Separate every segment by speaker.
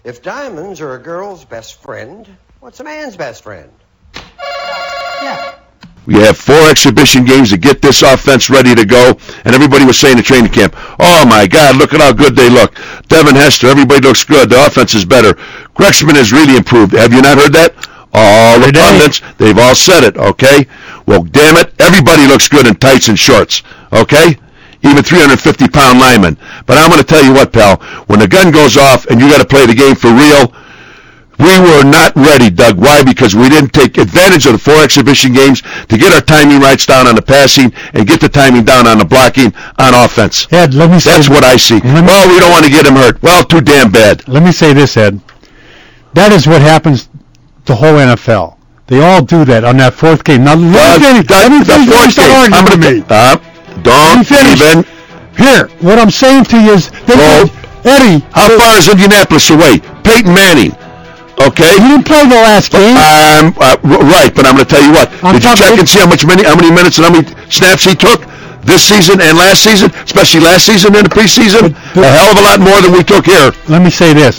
Speaker 1: If diamonds are a girl's best friend, what's a man's best friend?
Speaker 2: Yeah.
Speaker 3: We have 4 exhibition games to get this offense ready to go, and everybody was saying at training camp, oh my God, look at how good they look. Devin Hester, everybody looks good. The offense is better. Grexman has really improved. Have you not heard that? All the pundits, they've all said it, okay? Well, damn it, everybody looks good in tights and shorts, okay? Even 350-pound linemen. But I'm going to tell you what, pal, when the gun goes off and you got to play the game for real, we were not ready, Doug. Why? Because we didn't take advantage of the 4 exhibition games to get our timing rights down on the passing and get the timing down on the blocking on offense.
Speaker 2: Ed, let me say
Speaker 3: that's what I see. Well, we don't want to get him hurt. Well, too damn bad.
Speaker 2: Let me say this, Ed. That is what happens the whole NFL. They all do that on that 4th game. Now, let me finish.
Speaker 3: The 4th game. I'm going to don't even.
Speaker 2: Here, what I'm saying to you is, Eddie.
Speaker 3: How far is Indianapolis away? Peyton Manning. Okay.
Speaker 2: He didn't play the last game.
Speaker 3: Right, but I'm going to tell you what. Did you check and see how many minutes and how many snaps he took this season and last season, especially last season in the preseason? A hell of a lot more than we took here.
Speaker 2: Let me say this.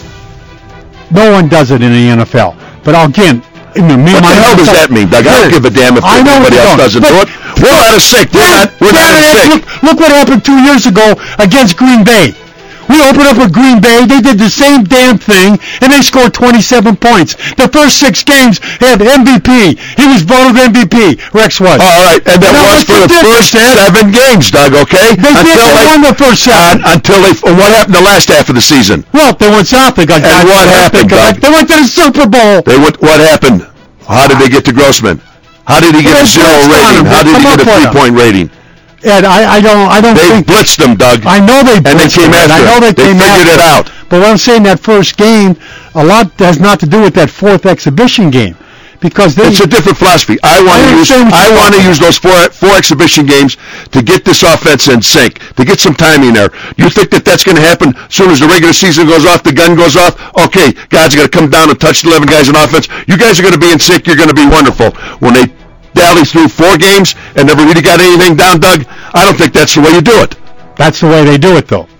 Speaker 2: No one does it in the NFL. But again,
Speaker 3: what the hell does that mean, Doug? I don't give a damn if anybody else doesn't do it. We're not as sick. We're not as sick.
Speaker 2: Look what happened 2 years ago against Green Bay. We opened up with Green Bay. They did the same damn thing, and they scored 27 points. The first 6 games had MVP. He was voted MVP. Rex was.
Speaker 3: All right, and that was for the first 7 games, Doug, okay?
Speaker 2: They won the first 7.
Speaker 3: What happened the last half of the season?
Speaker 2: Well, they went south. They got
Speaker 3: and what happened, Doug?
Speaker 2: They went to the Super Bowl.
Speaker 3: What happened? How did they get to Grossman? How did he get a 0 rating? How did he get a 3-point rating?
Speaker 2: Ed, I don't
Speaker 3: they
Speaker 2: think...
Speaker 3: They blitzed them, Doug.
Speaker 2: I know they blitzed
Speaker 3: and they came
Speaker 2: them.
Speaker 3: after
Speaker 2: I know they
Speaker 3: figured it out.
Speaker 2: But what I'm saying, that first game, a lot has not to do with that 4th exhibition game. Because
Speaker 3: it's a different philosophy. I want to use those 4 exhibition games to get this offense in sync, to get some timing there. You think that's going to happen as soon as the regular season goes off, the gun goes off? Okay, guys are going to come down and touch 11 guys in offense. You guys are going to be in sync. You're going to be wonderful. When they dally through 4 games and never really got anything down, Doug, I don't think that's the way you do it.
Speaker 2: That's the way they do it, though.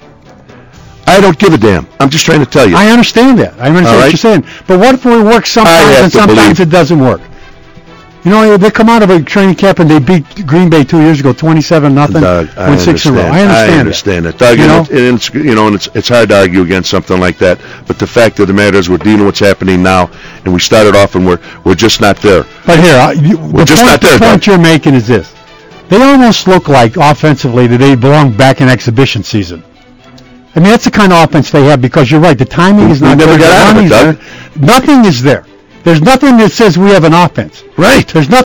Speaker 3: I don't give a damn. I'm just trying to tell you.
Speaker 2: I understand that. I understand what you're saying. But what if it works sometimes and sometimes it doesn't work? You know, they come out of a training camp and they beat Green Bay 2 years ago, 27-0, went 6 in a row. I understand
Speaker 3: that, Doug. It's hard to argue against something like that. But the fact of the matter is, we're dealing with what's happening now, and we started off and we're just not there.
Speaker 2: But here, the point you're making is this: they almost look like offensively that they belong back in exhibition season. I mean, that's the kind of offense they have, because you're right, the timing is not there.
Speaker 3: We never got out of it, Doug.
Speaker 2: Nothing is there. There's nothing that says we have an offense.
Speaker 3: Right.
Speaker 2: There's nothing.